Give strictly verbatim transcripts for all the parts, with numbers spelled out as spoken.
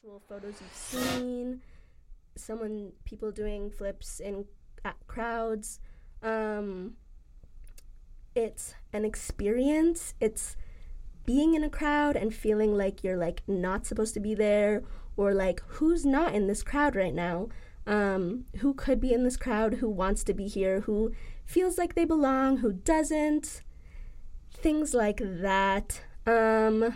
actual photos you've seen, someone, people doing flips in at crowds. Um, it's an experience. It's being in a crowd and feeling like you're like not supposed to be there, or like who's not in this crowd right now, um, who could be in this crowd, who wants to be here, who feels like they belong, who doesn't, things like that. Um,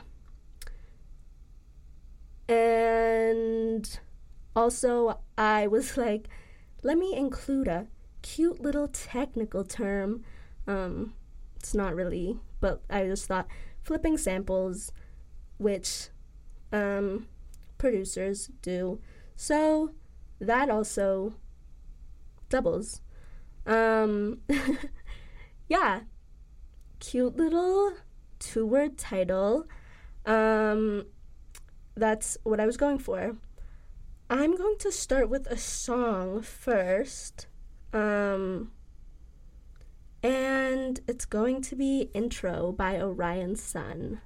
and also I was like, let me include a cute little technical term. Um, it's not really, but I just thought flipping samples, which um, producers do. So that also doubles. Um, yeah, cute little two-word title. Um, that's what I was going for. I'm going to start with a song first. Um, and it's going to be Intro by Orion Sun.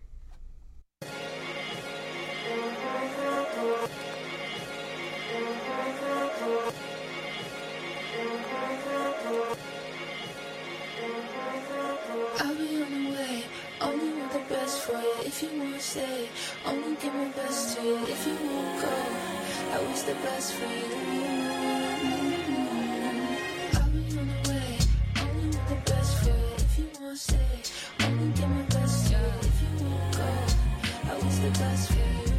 I'll be on the way, only want the best for you. If you won't stay, only give my best to you. If you won't go, I wish the best for you. I'll be on the way, only want the best for you. If you won't stay, only give my best to you. If you won't go, I wish the best for you.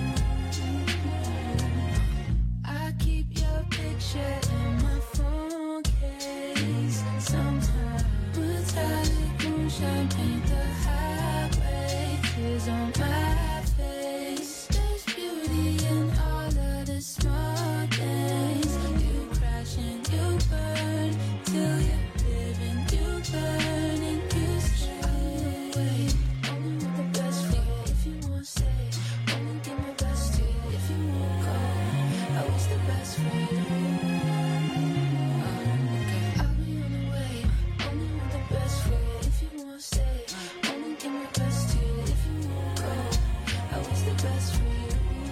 I keep your picture in my phone case somehow. Metallic moonshine paint the highway, tears on my face. There's beauty in all of the small things. You crash and you burn till you live and you burn and you stray away. Only want the best for you. If you won't stay, only give my best to you. If you won't go, I wish the best for you. I'll be on the way, only want the best for you. If you won't stay, only give my best to you. If you won't go, I wish the best for you.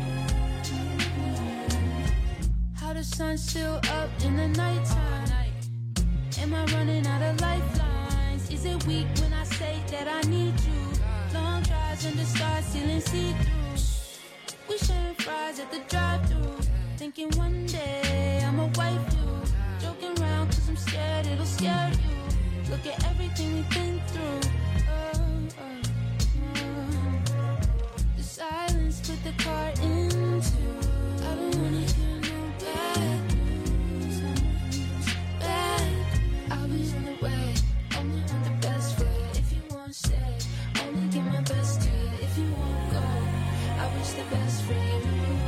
How the sun's still up in the nighttime? Am I running out of lifelines? Is it weak when I say that I need you? Long drives under stars, ceiling see-through. We sharing fries at the drive-thru, thinking one day I'ma wipe you. Joking around cause I'm scared it'll scare you. Look at everything we've been through. Oh, oh, oh. The silence put the car into. I don't wanna hear no bad news. Bad. I'll be on the way. Only want the best for you. If you won't stay, only give my best to you. If you won't go, I wish the best for you.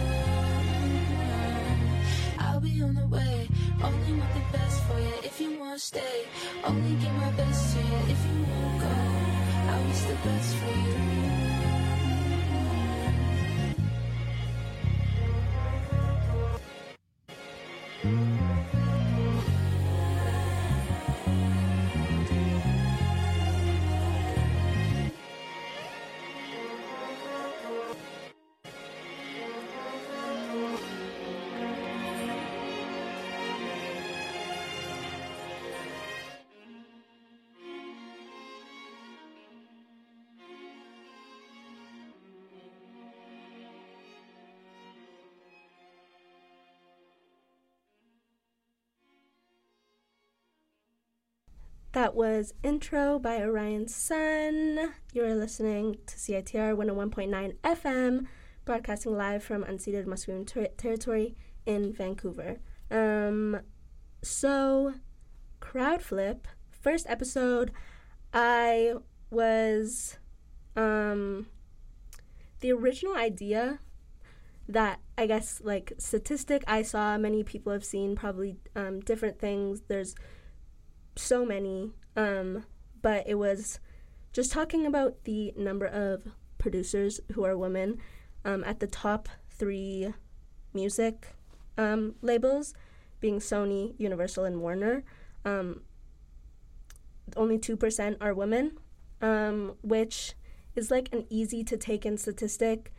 I'll be on the way. Only want the best for you. If you won't stay, only give my best to you. If you won't go, I wish the best for you. That was Intro by Orion Sun. You are listening to C I T R one oh one point nine F M, broadcasting live from unceded Musqueam ter- territory in Vancouver. Um, so, Crowd Flip, first episode, I was, um, the original idea that, I guess, like, statistic I saw, many people have seen probably um, different things. There's so many, um, but it was just talking about the number of producers who are women um, at the top three music um, labels, being Sony, Universal, and Warner. Um, only two percent are women, um, which is like an easy to take in statistic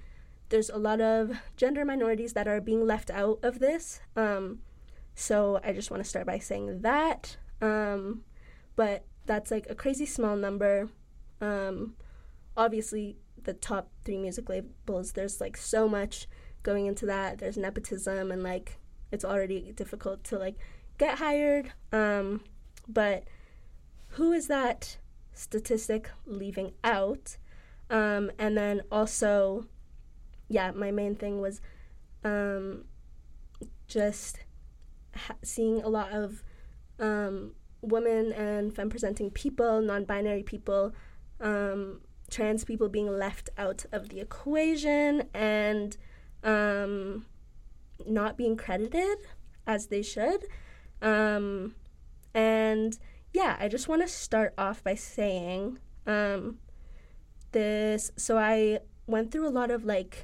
there's a lot of gender minorities that are being left out of this. Um, so I just want to start by saying that. Um, but that's like a crazy small number. Um, obviously, the top three music labels, there's like so much going into that. There's nepotism, and like it's already difficult to like get hired. Um, but who is that statistic leaving out? Um, and then also, yeah, my main thing was um, just ha- seeing a lot of um, women and femme-presenting people, non-binary people, um, trans people being left out of the equation and um, not being credited as they should. Um, and yeah, I just want to start off by saying um, this. So I went through a lot of like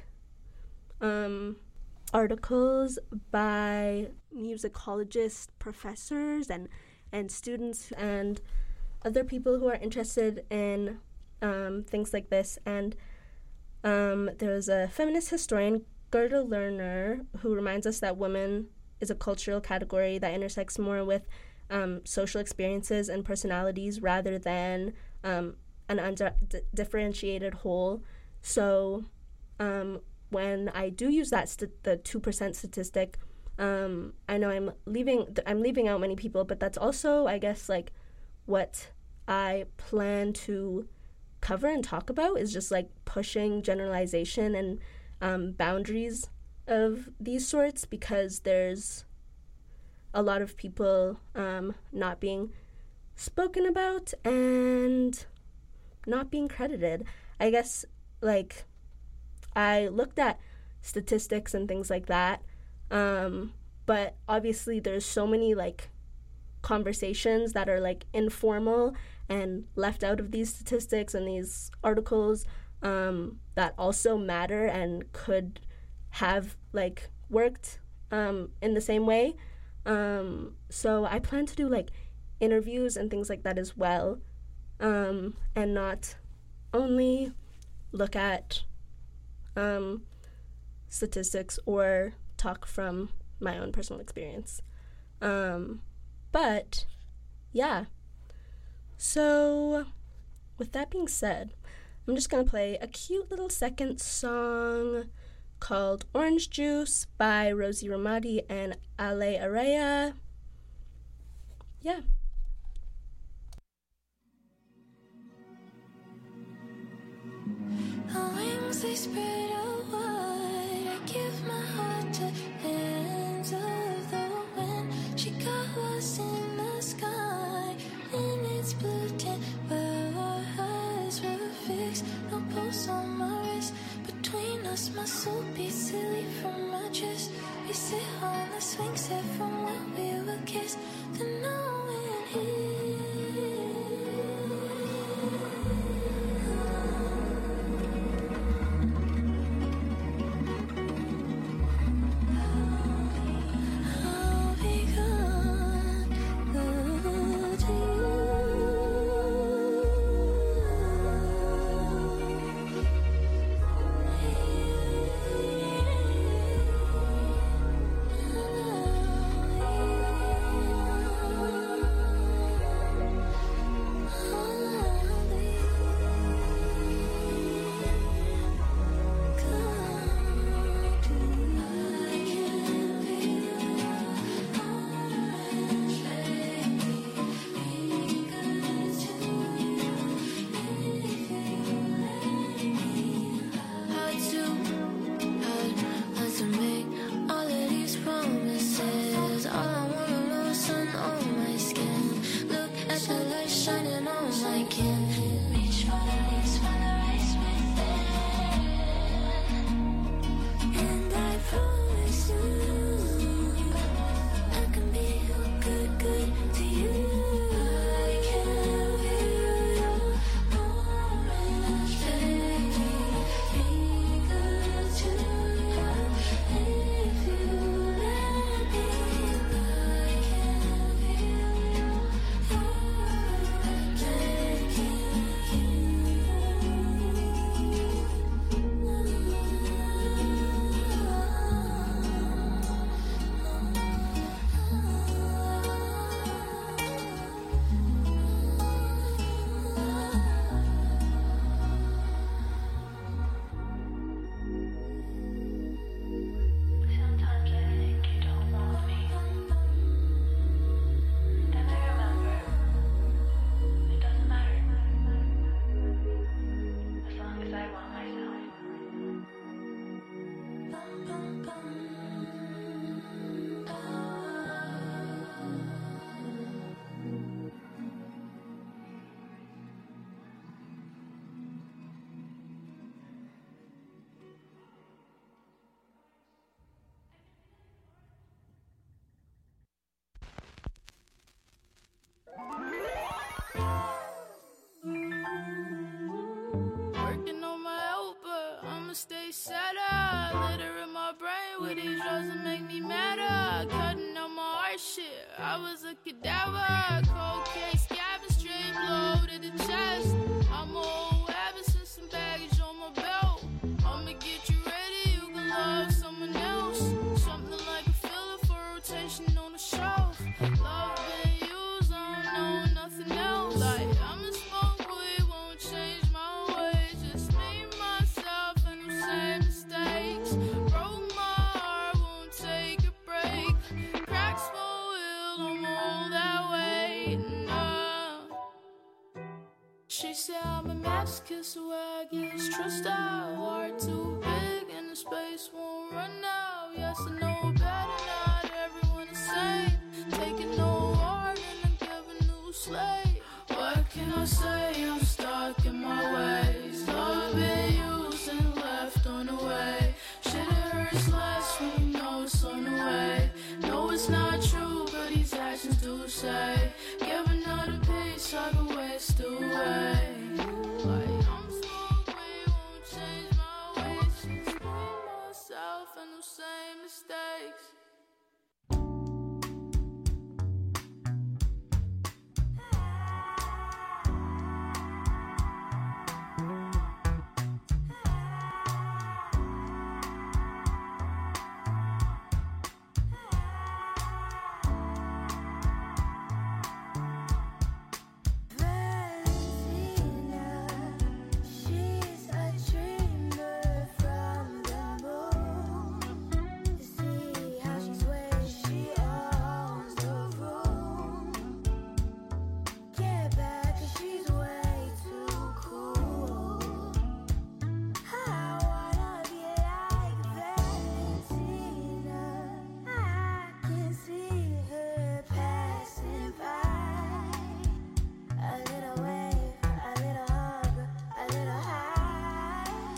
um, articles by musicologist professors and and students and other people who are interested in um, things like this. And um, there's a feminist historian, Gerda Lerner, who reminds us that women is a cultural category that intersects more with um, social experiences and personalities rather than um, an undifferentiated whole. So um, when I do use that st- the two percent statistic, um, I know I'm leaving th- I'm leaving out many people, but that's also, I guess, like what I plan to cover and talk about is just like pushing generalization and um, boundaries of these sorts, because there's a lot of people um, not being spoken about and not being credited. I guess, like, I looked at statistics and things like that, um, but obviously there's so many, like, conversations that are, like, informal and left out of these statistics and these articles um, that also matter and could have, like, worked um, in the same way. Um, so I plan to do, like, interviews and things like that as well, um, and not only look at um, statistics or talk from my own personal experience. Um, but, yeah. So, with that being said, I'm just going to play a cute little second song called Orange Juice by Rosie Ramadi and Ale Araya. Yeah. Her wings, they spread out wide. I give my heart to hands of the wind. She got lost in the sky, in its blue tint, where our eyes were fixed. No pulse on my wrist. Between us, my soul beats silly from my chest. We sit on the swing set from when we were kissed. Then no one hit. stay sadder. Litter in my brain with these drugs that make me madder. Cutting out my heart shit, I was a cadaver. Cocaine scabbing straight blow to the chest. I'm old habits and some baggage on my belt. I'ma get you ready, you can love someone else. Something like a filler for rotation on the shelf. Love been used, I don't know nothing else. Like, I'ma smoke weed, won't change my ways. Just me, myself, and the same mistakes. Broke my heart, won't take a break. Cracks won't heal, I'm all that way. Nah. She said I'm a masochist, so I guess trust out. Heart too big, and the space won't run out. Yes, I know better, not everyone the same. Taking no heart and I'm giving new slave. What can I say? I'm stuck in my ways. Love been used and left on the way. Shit, it hurts less when you know it's on the way. No, it's not true, but these actions do say. Give another piece, I can waste away. Like, I'm smoke weed, won't change my ways. Just me, myself, and the same mistakes. She's a dreamer from the moon. See how she sways, she owns the room. Get back, 'cause she's way too cool. I wanna be like Valentina. I can see her passing by. A little wave, a little hug, a little high.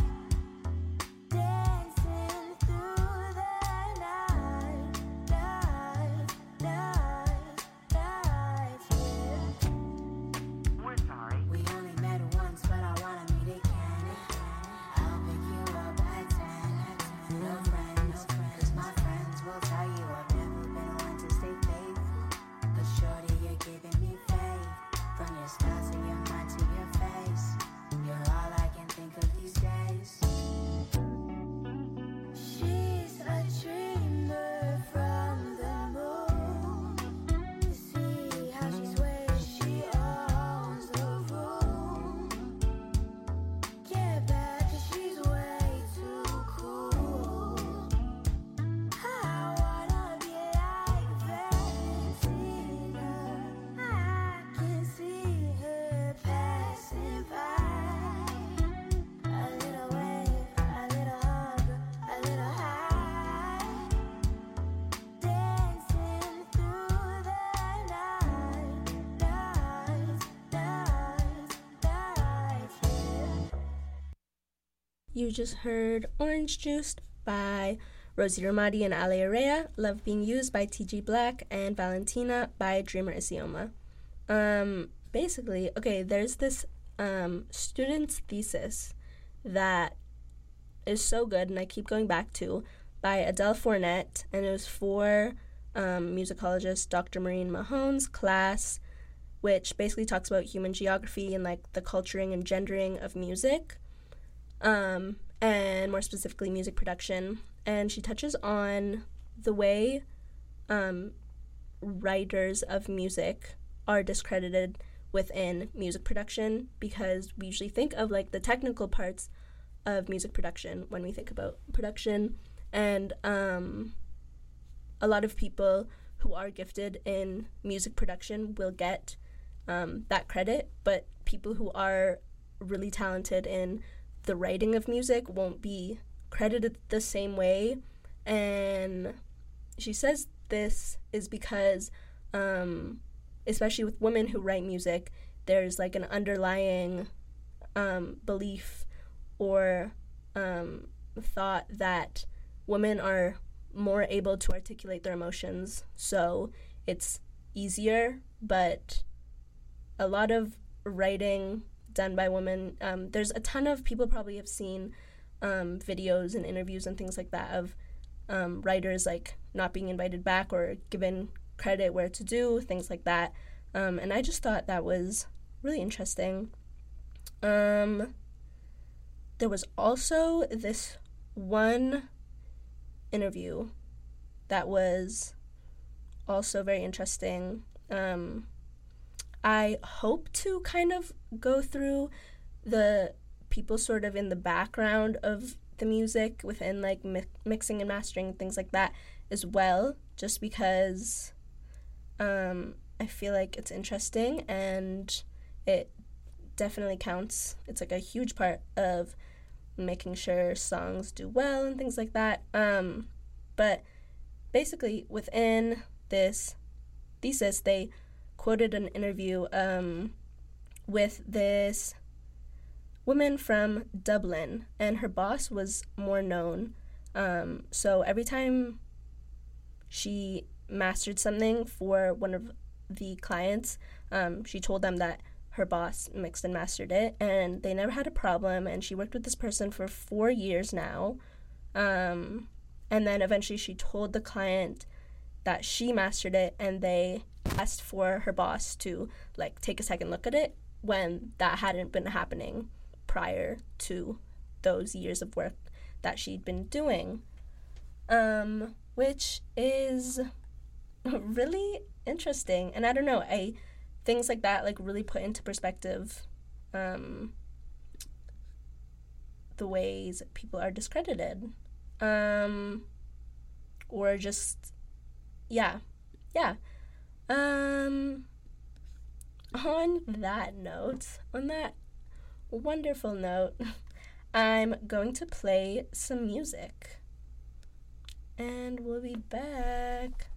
Dancing through the night, night, night, night, yeah. We're sorry. We only met once, but I wanna meet again. I'll pick you up at ten. No friends, 'cause my friends will tell you I've never been one to stay faithful. But shorty, you're giving me faith. From your style to your mind to your face, you're all I can think of these days. She's a dreamer from the moon. See how she sways, she owns the room. Get back, 'cause she's way too cool. I wanna be like Valentina. I can see her passing by. A little wave, a little hug, a little high. Dancing through the night, night, night, night, yeah. You just heard Orange Juice by Rosie Ramadi and Ale Araya, Love Being Used by T G Black, and Valentina by Dreamer Isioma. Um, basically, okay, there's this um, student's thesis that is so good, and I keep going back to, by Adele Fournette, and it was for um, musicologist Doctor Maureen Mahone's class, which basically talks about human geography and like the culturing and gendering of music, um, and more specifically music production. And she touches on the way um, writers of music are discredited within music production, because we usually think of like the technical parts of music production when we think about production, and um, a lot of people who are gifted in music production will get um, that credit, but people who are really talented in the writing of music won't be credited the same way. And she says this is because um, especially with women who write music, there's like an underlying um, belief or um, thought that women are more able to articulate their emotions, so it's easier. But a lot of writing done by women, um, there's a ton of people probably have seen um, videos and interviews and things like that of um, writers like not being invited back or given credit where to do, things like that. Um, and I just thought that was really interesting. Um, there was also this one interview that was also very interesting. Um, I hope to kind of go through the people sort of in the background of the music within like mi- mixing and mastering, things like that as well, just because um, I feel like it's interesting and it definitely counts. It's like a huge part of making sure songs do well and things like that. Um, but basically within this thesis, they quoted an interview um, with this woman from Dublin, and her boss was more known. Um, so every time she mastered something for one of the clients, um, she told them that her boss mixed and mastered it, and they never had a problem, and she worked with this person for four years now. Um, and then eventually she told the client that she mastered it, and they asked for her boss to like take a second look at it when that hadn't been happening prior to those years of work that she'd been doing, um, which is really interesting. And I don't know, I things like that like really put into perspective um, the ways people are discredited, um, or just yeah, yeah. Um, on that note, on that wonderful note, I'm going to play some music, and we'll be back.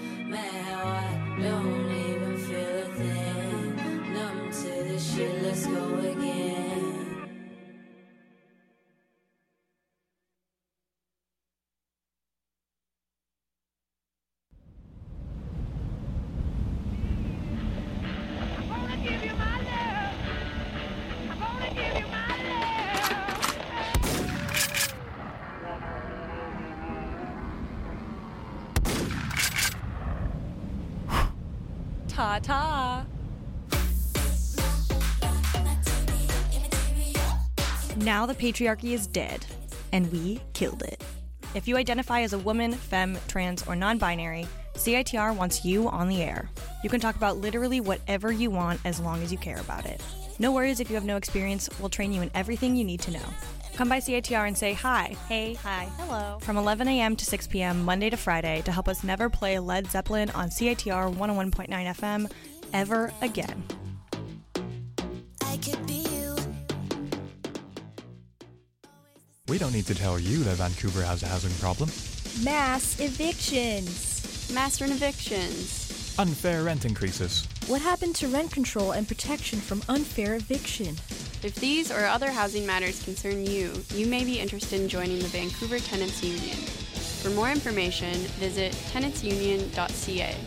Let's go Ta-ta! Now the patriarchy is dead, and we killed it. If you identify as a woman, femme, trans, or non-binary, C I T R wants you on the air. You can talk about literally whatever you want as long as you care about it. No worries if you have no experience, we'll train you in everything you need to know. Come by C I T R and say hi, hey, hi, hello, from eleven a.m. to six p.m. Monday to Friday to help us never play Led Zeppelin on C I T R one oh one point nine F M ever again. I could be you. We don't need to tell you that Vancouver has a housing problem. Mass evictions. Mass evictions. Unfair rent increases. What happened to rent control and protection from unfair eviction? If these or other housing matters concern you, you may be interested in joining the Vancouver Tenants Union. For more information, visit tenants union dot c a.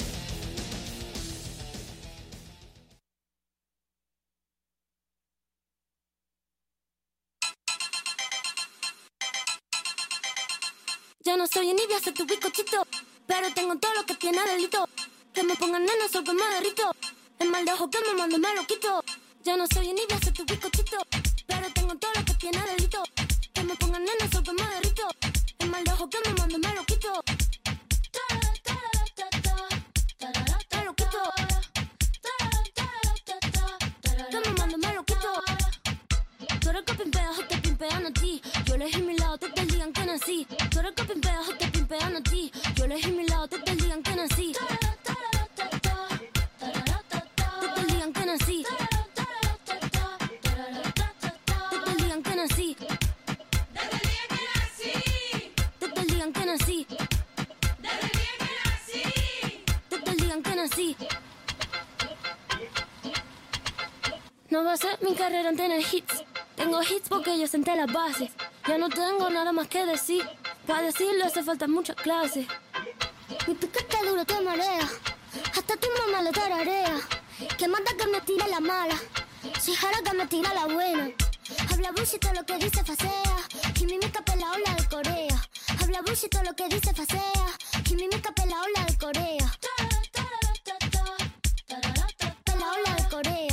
Ya no soy envidia, soy tu bizcochito, pero tengo todo lo que tiene delito. Que me pongan nena, sol que me derrito. El mal de ojo que me mando me lo quito. Ya no soy envidia, soy tu bizcochito, pero tengo todo lo que tiene delito. Que me pongan nena, sol que me derrito. El mal de ojo que me mando me lo quito. Me lo quito. Que me mando me lo quito. Tú eres que pimpeas o te pimpean a ti. Yo elegí mi lado desde el día en que nací. Tú eres que pimpeas o te pimpean a ti. Yo elegí mi lado desde el día en que nací. Desde el día en que nací. Desde el día en que nací. Desde el día en que nací. Desde el día en que nací. No va a ser mi carrera en tener hits. Tengo hits porque yo senté las bases. Ya no tengo nada más que decir. Para decirlo hace falta mucha clase. Mi piquete duro te marea. Hasta tu mamá le tararea. Que manda que me tira la mala. Si jara que me tira la buena. Habla bullshit todo lo que dice facea. Quimimica pela ola de Corea. Habla bullshit todo lo que dice facea. Quimimica pela ola de Corea. Pela ola de Corea.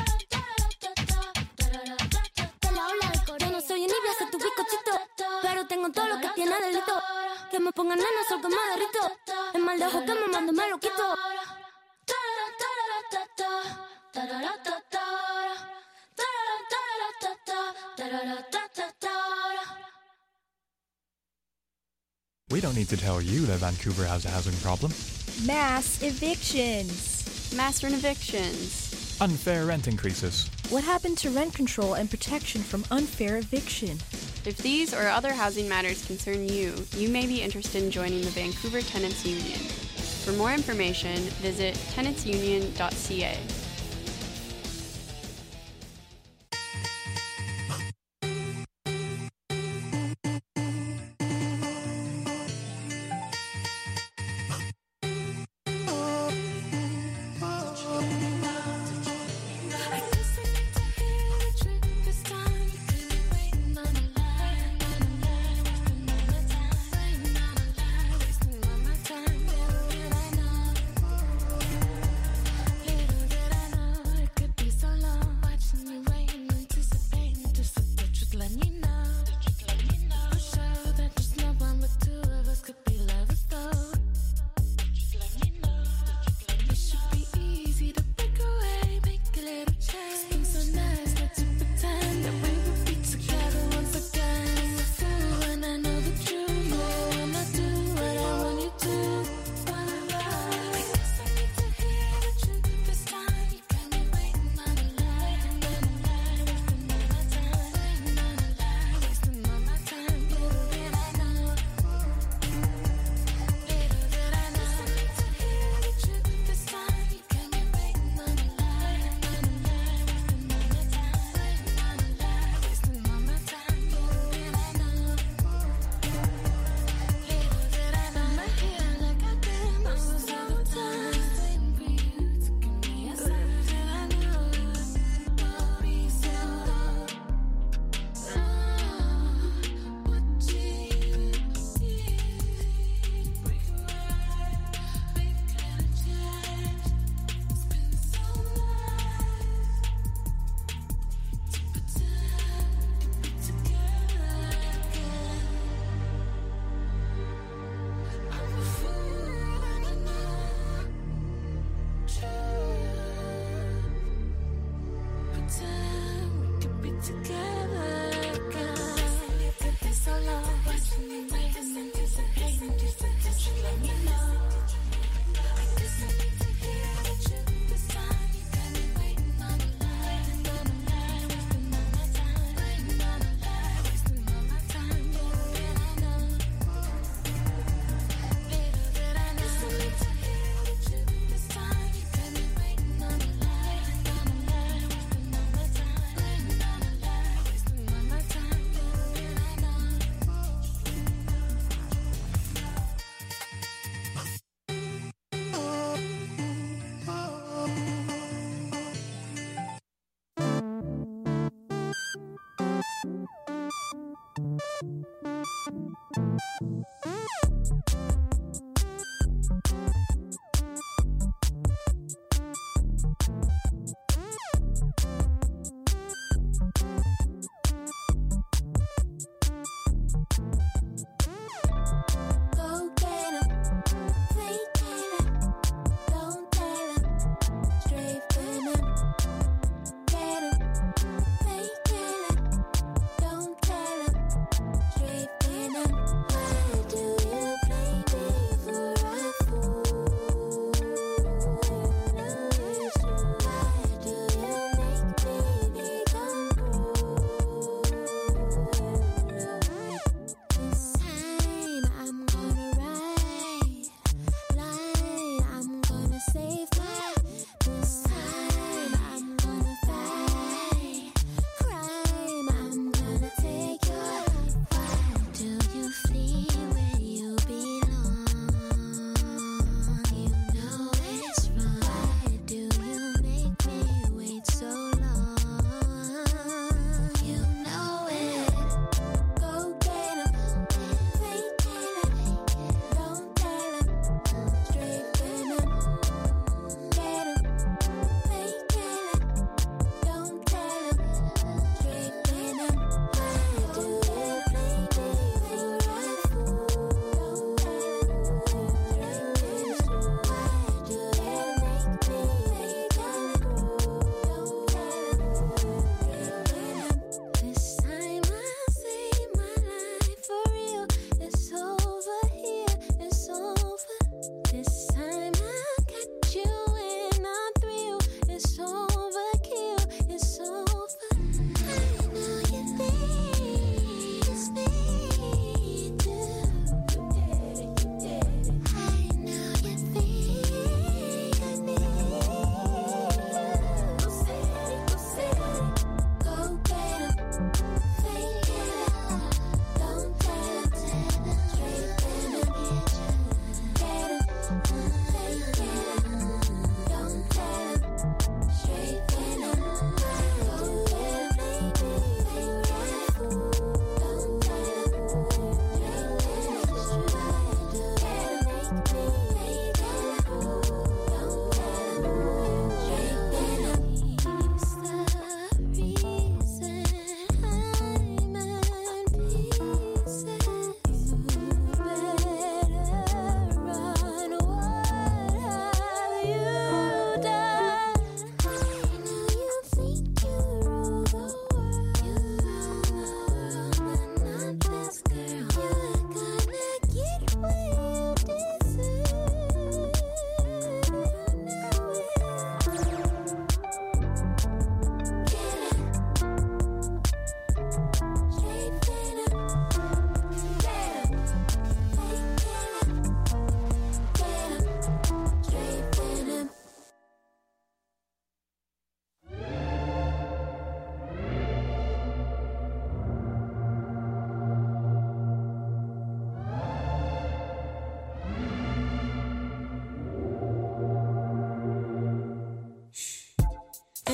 Yo no soy envidia, soy tu bizcochito, pero tengo todo lo que tiene delito. Que me pongan nena, sol que me derrito. El mal de ojo que me mando me lo quito. We don't need to tell you that Vancouver has a housing problem. Mass evictions. Mass evictions. Unfair rent increases. What happened to rent control and protection from unfair eviction? If these or other housing matters concern you, you may be interested in joining the Vancouver Tenants Union. For more information, visit tenants union dot c a.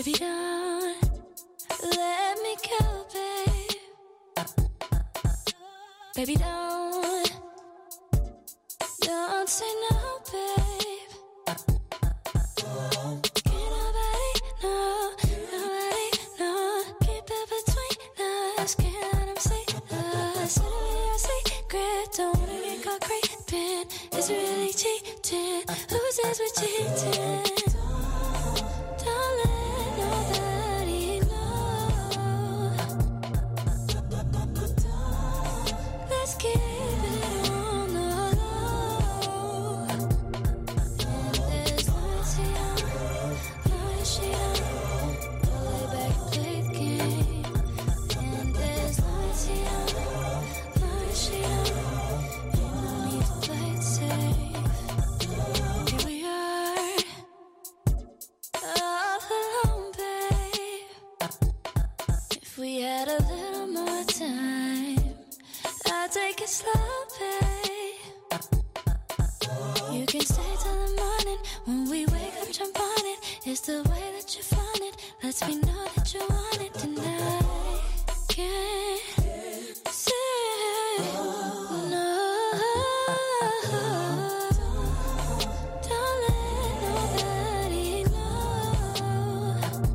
Baby, don't let me go, babe. Baby, don't, don't say no, babe. Can't nobody know, nobody know. Keep it between us, can't let them see us. Let it be a secret, don't wanna get caught creeping. It's really cheating, who says we're cheating? Don't let nobody know. Let's keep it on the low. And there's loyalty on, loyalty on. We'll lay back and play the game. And there's loyalty on, loyalty on. Ain't no need to play it safe. Here we are, all alone, babe. If we had a little more time, I'd take it slow, babe. You can stay till the morning. When we wake up, jump on it. It's the way that you find it. Lets me know that you want it tonight. Can't say no. Don't let nobody know.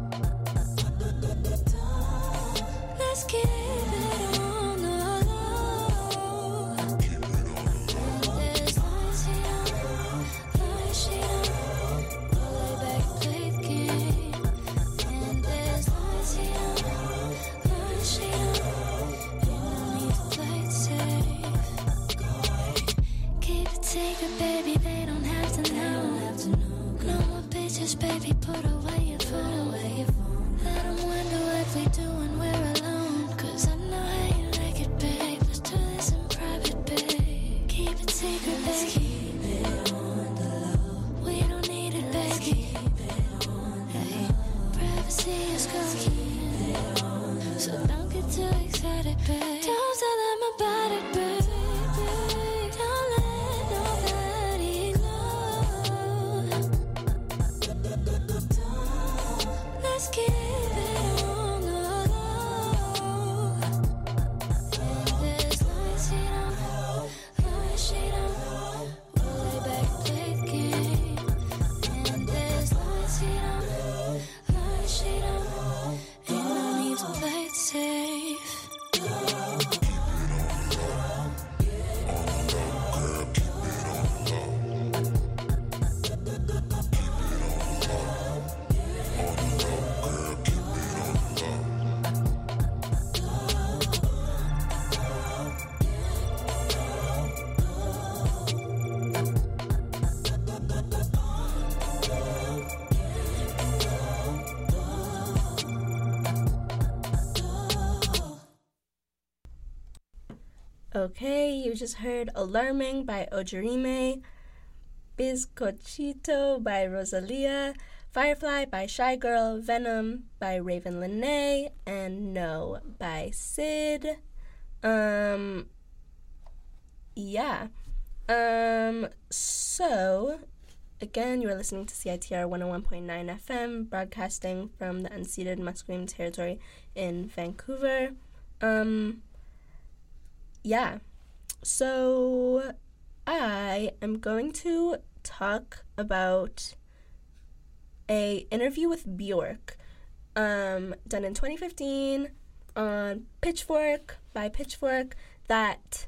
Let's keep it on the low. There's loyalty on, loyalty on. We'll lay back and play the game. And there's loyalty on, loyalty on. Ain't no need to play it safe. Keep it secret, baby, they don't have to know. No more bitches, baby, put away your phone. Let them wonder what we do when we're alone. Cause I know how you like it, babe. Let's do this in private, babe. Keep it secret, baby. Keep it on the low. We don't need it, baby. Keep it on the low. Privacy is good. So don't get too excited, babe. Don't tell them about it, babe. Don't let nobody know. Let's keep it on the low. And there's loyalty on, loyalty on. We'll lay back and play the game. And there's loyalty on, loyalty on. Ain't no need to play it safe. Okay, you just heard Alarming by Ojirime, Bizcochito by Rosalia, Firefly by Shy Girl, Venom by Raven Lene, and No by Sid. Um, yeah. Um, so, again, you are listening to C I T R one oh one point nine F M, broadcasting from the unceded Musqueam territory in Vancouver. Um, yeah. So, I am going to talk about a interview with Bjork, um, done in twenty fifteen on Pitchfork, by Pitchfork, that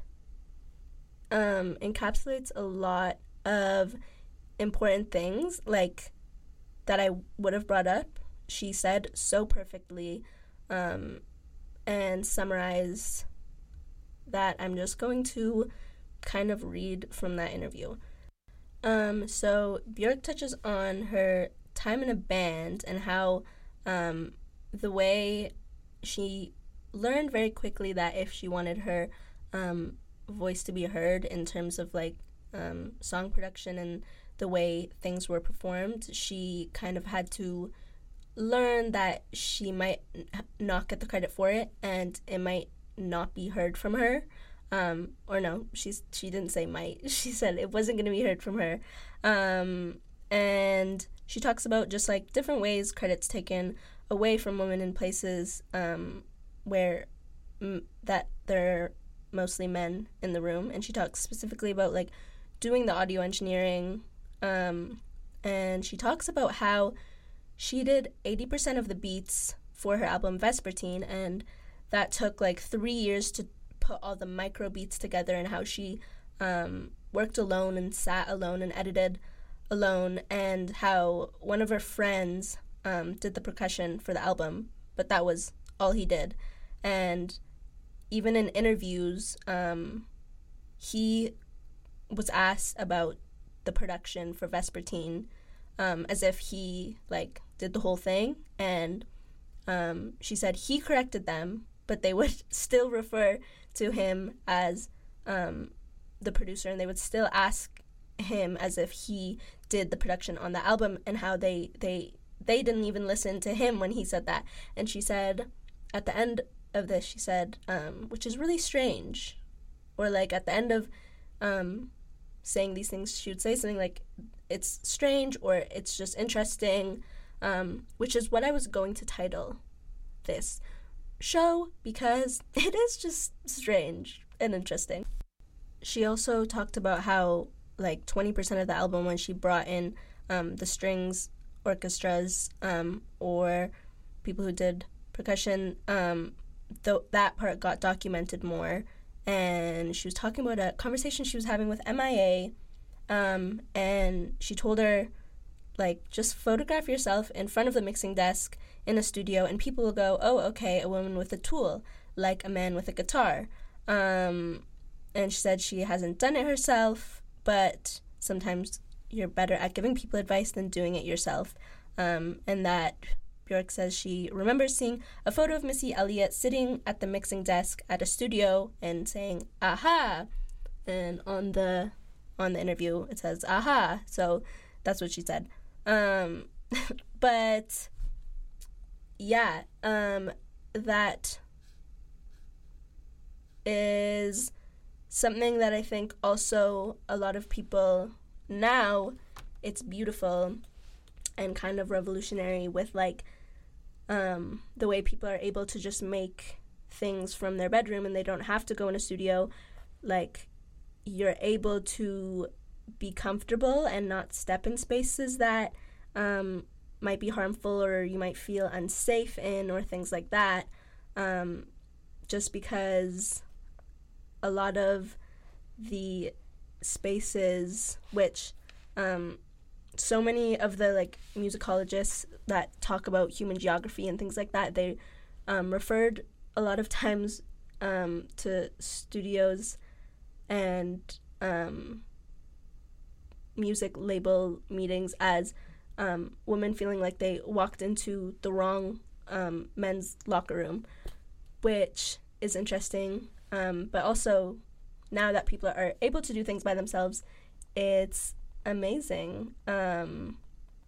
um, encapsulates a lot of important things, like, that I would have brought up, she said so perfectly, um, and summarize that I'm just going to kind of read from that interview. Um, so Bjork touches on her time in a band and how um, the way she learned very quickly that if she wanted her um, voice to be heard in terms of like um, song production and the way things were performed, she kind of had to learn that she might not get the credit for it and it might not be heard from her. Um, or no, she's she didn't say might. She said it wasn't going to be heard from her. Um, and she talks about just like different ways credit's taken away from women in places um, where m- that there are mostly men in the room. And she talks specifically about like doing the audio engineering, um, and she talks about how she did eighty percent of the beats for her album Vespertine, and that took like three years to put all the micro beats together, and how she um, worked alone and sat alone and edited alone, and how one of her friends um, did the percussion for the album, but that was all he did. And even in interviews, um, he was asked about the production for Vespertine, um, as if he like did the whole thing, and um, she said he corrected them, but they would still refer to him as um, the producer, and they would still ask him as if he did the production on the album, and how they they they didn't even listen to him when he said that. And she said at the end of this, she said, um, which is really strange, or like at the end of um, saying these things, she would say something like, it's strange, or it's just interesting, um, which is what I was going to title this show, because it is just strange and interesting. She also talked about how like twenty percent of the album, when she brought in um, the strings orchestras um, or people who did percussion, um, th- that part got documented more. And she was talking about a conversation she was having with M I A, um, and she told her, like, just photograph yourself in front of the mixing desk in a studio, and people will go, oh, okay, a woman with a tool, like a man with a guitar. Um, and she said she hasn't done it herself, but sometimes you're better at giving people advice than doing it yourself. Um, and that Björk says she remembers seeing a photo of Missy Elliott sitting at the mixing desk at a studio and saying, aha. And on the on the interview, it says, aha. So that's what she said. Um, but yeah, um, that is something that I think also a lot of people now, it's beautiful and kind of revolutionary with like um, the way people are able to just make things from their bedroom, and they don't have to go in a studio. Like, you're able to be comfortable and not step in spaces that um, might be harmful, or you might feel unsafe in, or things like that, um, just because a lot of the spaces, which um, so many of the like musicologists that talk about human geography and things like that, they um, referred a lot of times um, to studios and um, music label meetings as um, women feeling like they walked into the wrong um, men's locker room, which is interesting. Um, but also, now that people are able to do things by themselves, it's amazing. Um,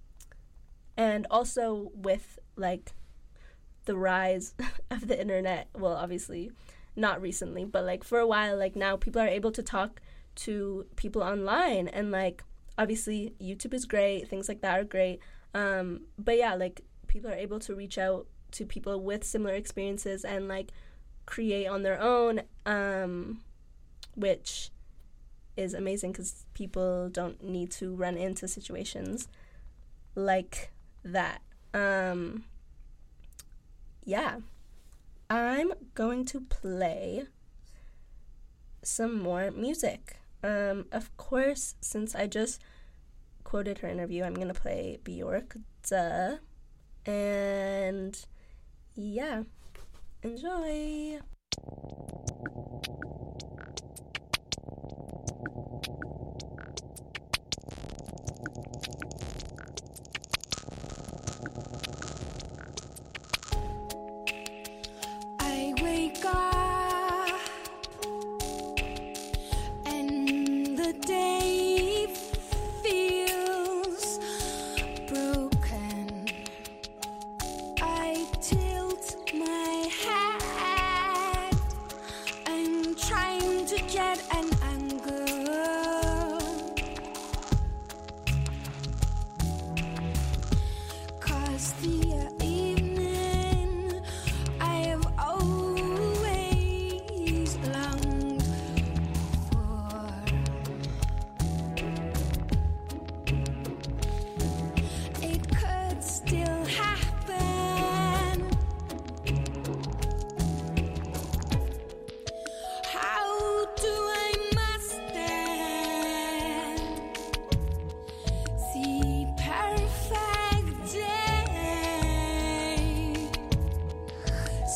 and also with, like, the rise of the internet, well, obviously not recently, but, like, for a while, like, now people are able to talk to people online, and, like, obviously YouTube is great, things like that are great, um, but, yeah, like, people are able to reach out to people with similar experiences and, like, create on their own, um, which is amazing because people don't need to run into situations like that. Um, yeah. I'm going to play some more music. Um, of course, since I just quoted her interview, I'm going to play Björk, duh. And yeah, enjoy. I wake up and the day feels broken. I tilt my head and try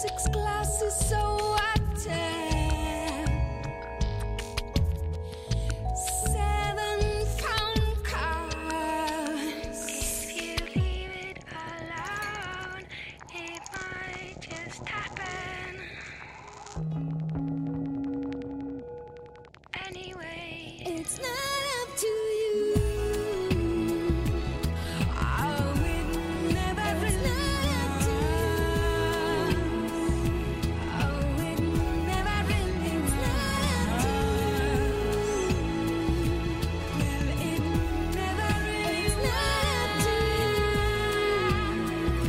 Six glasses so I ten. Seven phone calls. If you leave it alone, it might just happen. Anyway, it's not up to you. Oh, it never is not up to you. Oh, it never really is not up to you. Well, it never really is not up to you.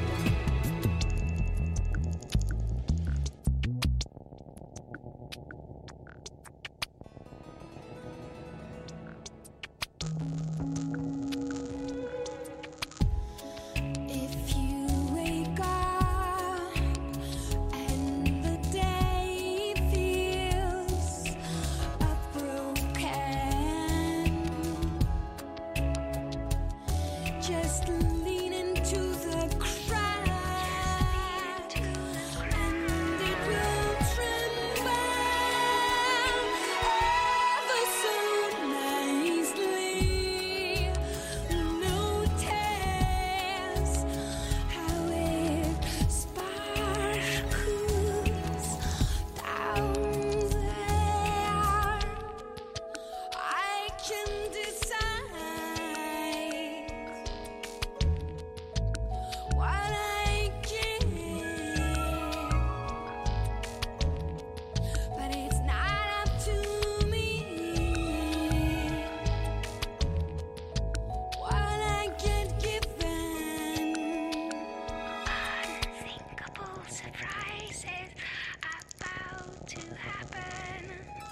If you wake up and the day feels broken, just lean into the crack and it will tremble ever so nicely. Notice how it sparkles down there. I can decide what I can, but it's not up to me what I get given. Unthinkable surprises about to happen.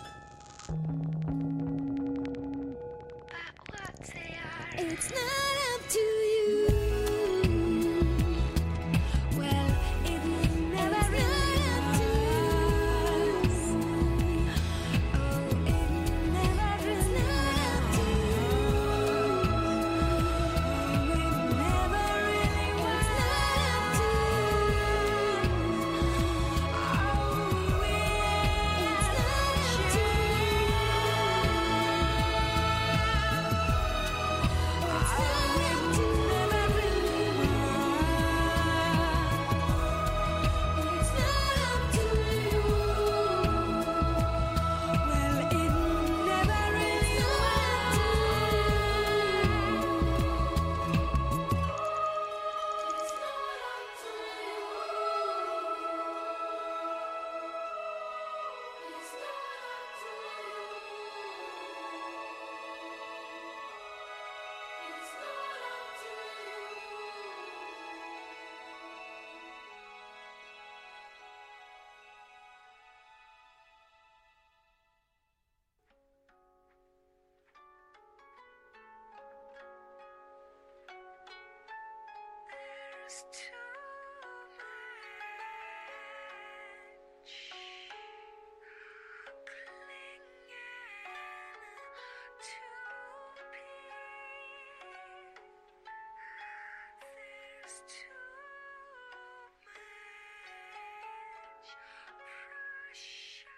But what they are, it's not up to you. Well, it never is up to us. Oh, it never is not up to you. Oh, it never really was not up to you. Oh, it's not up to you. It's not up to never really was. It's not up to you. Well, it never really was up to There's too much clinging to be. There's too much pressure.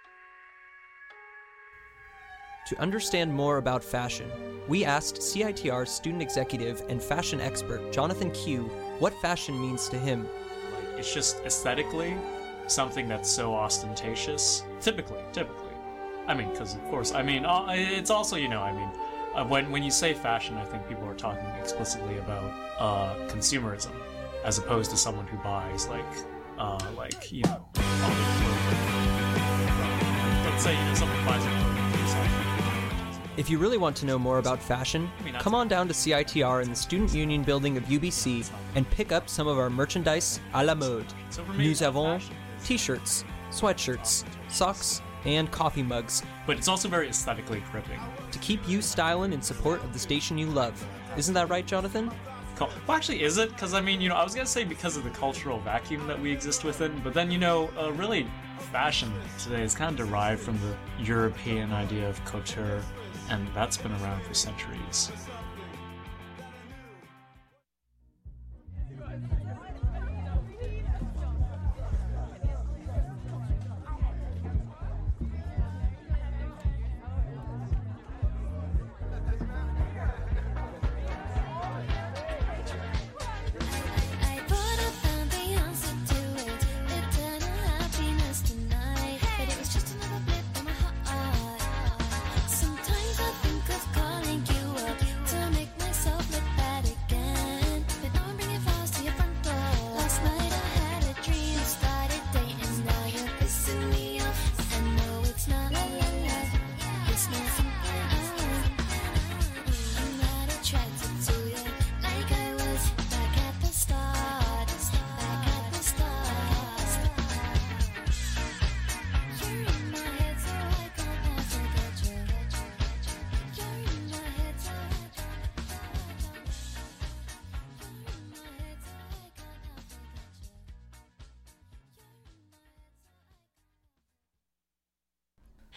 To understand more about fashion, we asked C I T R student executive and fashion expert Jonathan Q what fashion means to him. Like, it's just aesthetically something that's so ostentatious. Typically, typically. I mean, because of course, I mean, uh, it's also, you know, I mean, uh, when when you say fashion, I think people are talking explicitly about uh, consumerism, as opposed to someone who buys like, uh, like you know, all the clothing. Let's say you know someone buys a clothing for yourself. If you really want to know more about fashion, come on down to C I T R in the Student Union building of U B C and pick up some of our merchandise à la mode. Nous avons t-shirts, sweatshirts, socks, and coffee mugs. But it's also very aesthetically gripping. To keep you styling in support of the station you love. Isn't that right, Jonathan? Well, actually, is it? Because, I mean, you know, I was going to say because of the cultural vacuum that we exist within, but then, you know, uh, really, fashion today is kind of derived from the European idea of couture, and that's been around for centuries.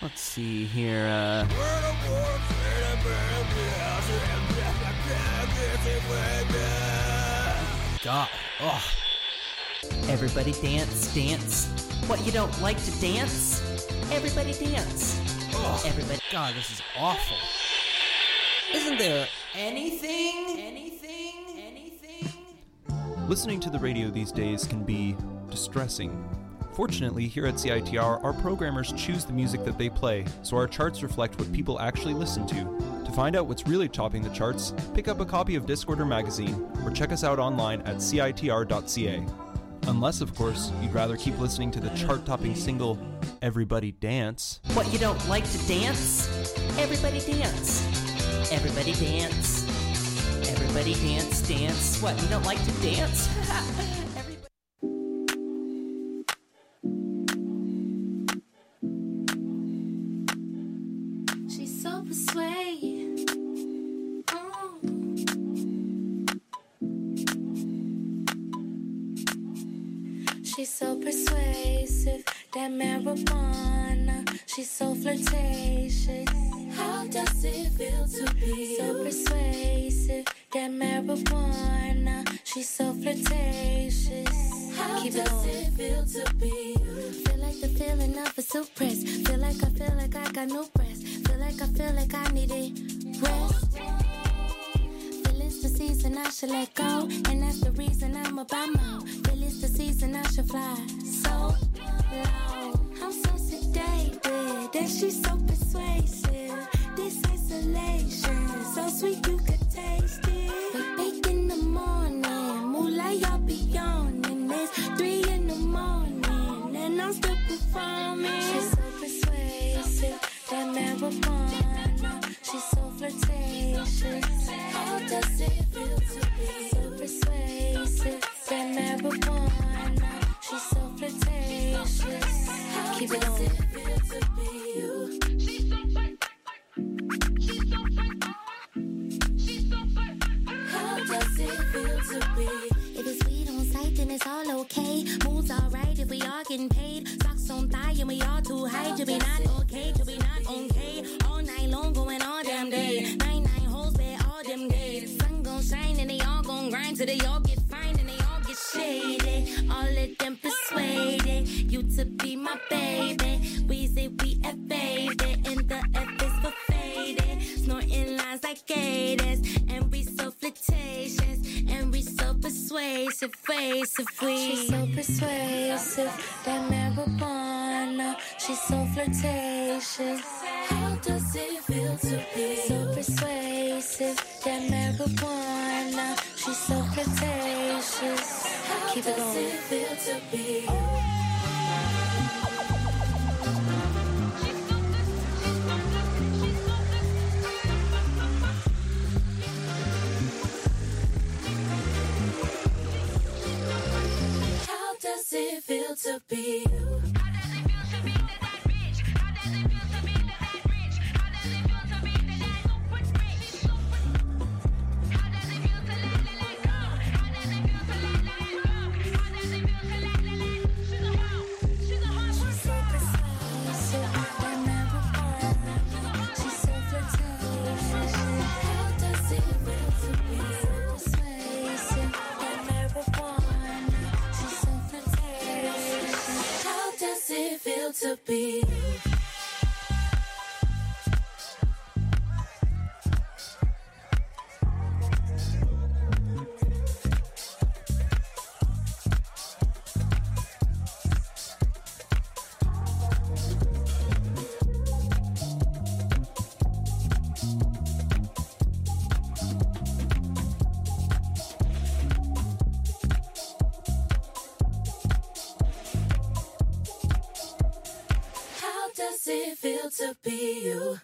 Let's see here. Uh... God. Oh. Everybody dance, dance. What, you don't like to dance? Everybody dance. Oh. Everybody. God, this is awful. Isn't there anything? Anything? Anything? Listening to the radio these days can be distressing. Fortunately, here at C I T R, our programmers choose the music that they play, so our charts reflect what people actually listen to. To find out what's really topping the charts, pick up a copy of Discorder magazine, or check us out online at C I T R dot C A. Unless, of course, you'd rather keep listening to the chart-topping single, Everybody Dance. What, you don't like to dance? Everybody dance. Everybody dance. Everybody dance, dance. What, you don't like to dance? Everybody... She's so persuasive. Oh. She's so persuasive. That marijuana. She's so flirtatious. How does it feel to be so persuasive? That marijuana. She's so flirtatious. How Keep does it, it feel to be you? Feel like the feeling of a suppress. Feel like I feel like I got no breath. Feel like I feel like I need it rest. Feel it's the season I should let go, and that's the reason I'm about more. Feel it's the season I should fly so low. I'm so sedated, and she's so persuasive. This isolation, so sweet you could taste it. We bake in the morning, moonlight y'all be yawning. It's three in the morning, and I'm still performing. She's so persuasive, that marijuana. She's so flirtatious. How does it feel to be so persuasive? That marijuana. She's so flirtatious. How Keep does it, it feel to be you? She's so fake. She's so fake. She's so fake. How does it feel to be? If it's weed on sight, then it's all okay. Moves alright if we all getting paid. Socks on thigh and we all too high to be not okay, to be not okay. All night long going all damn day. Nine nine holes there all them days. Sun gon' shine and they all gon' grind till they all get fine and they all get shaded. All of them persuaded you to be my baby. We say we evaded and the F is for faded. Snorting lines like gators and we so flirtatious and we so persuasive, persuasive. She's so persuasive, that marijuana. She's so flirtatious. How does it feel to be so persuasive, that marijuana? She's so flirtatious. How Keep does it, going. It feel to be? How does it feel to be you? To be it feel to be you?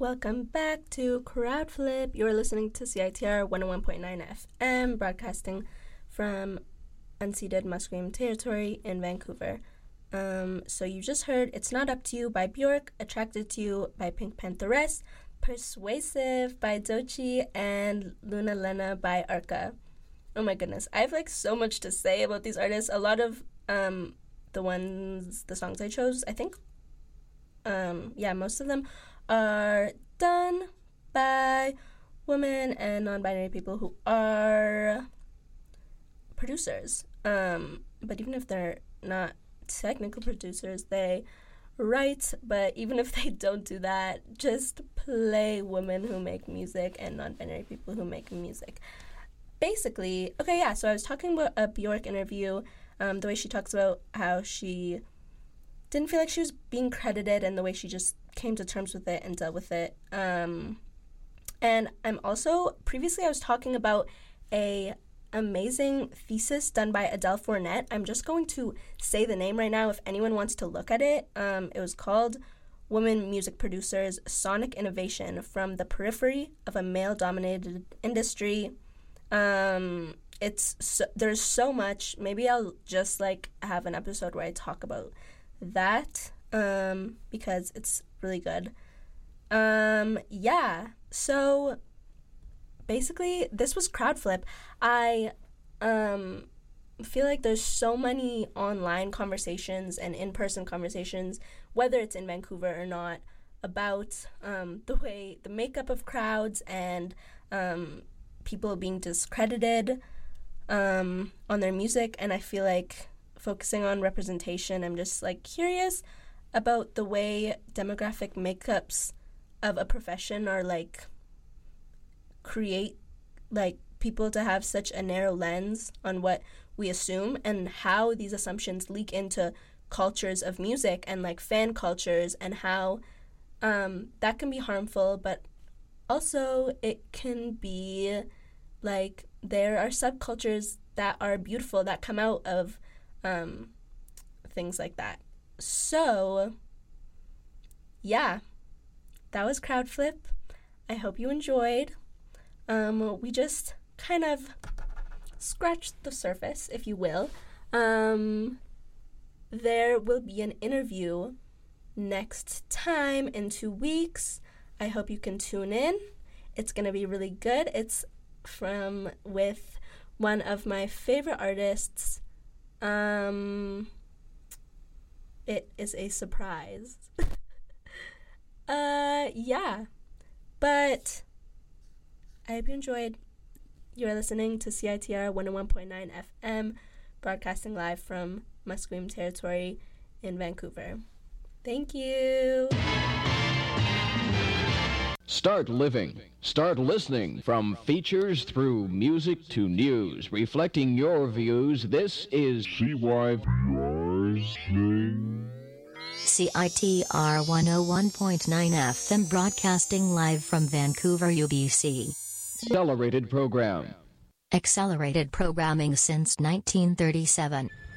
Welcome back to Crowd Flip. You're listening to C I T R one oh one point nine F M, broadcasting from unceded Musqueam territory in Vancouver. Um, so you just heard It's Not Up to You by Bjork, Attracted to You by Pink Pantheress, Persuasive by Doechii, and Luna Lena by Arca. Oh my goodness. I have like so much to say about these artists. A lot of um, the ones, the songs I chose, I think, um, yeah, most of them are done by women and non-binary people who are producers. Um, but even if they're not technical producers, they write. But even if they don't do that, just play women who make music and non-binary people who make music. Basically, okay, yeah, so I was talking about a Bjork interview, um, the way she talks about how she didn't feel like she was being credited and the way she just came to terms with it and dealt with it. Um, and I'm also, previously I was talking about a amazing thesis done by Adele Fournette. I'm just going to say the name right now if anyone wants to look at it. Um, it was called Women Music Producers, Sonic Innovation from the Periphery of a Male-Dominated Industry. Um, it's so, there's so much. Maybe I'll just like have an episode where I talk about that um, because it's really good. Um, yeah, so basically this was Crowd Flip. I um, feel like there's so many online conversations and in-person conversations, whether it's in Vancouver or not, about um, the way, the makeup of crowds and um, people being discredited um, on their music. And I feel like focusing on representation, I'm just like curious about the way demographic makeups of a profession are like create like people to have such a narrow lens on what we assume and how these assumptions leak into cultures of music and like fan cultures and how um, that can be harmful, but also it can be like there are subcultures that are beautiful that come out of um, things like that. So yeah, that was Crowd Flip. I hope you enjoyed. Um, we just kind of scratched the surface, if you will. Um, there will be an interview next time in two weeks. I hope you can tune in. It's going to be really good. It's from with one of my favorite artists. Um, it is a surprise. uh, yeah. But I hope you enjoyed. You're listening to C I T R one oh one point nine F M, broadcasting live from Musqueam territory in Vancouver. Thank you. Start living. Start listening. From features through music to news, reflecting your views. This is C Y T R. C I T R one oh one point nine F M, broadcasting live from Vancouver, U B C. Accelerated program. Accelerated programming since nineteen thirty-seven.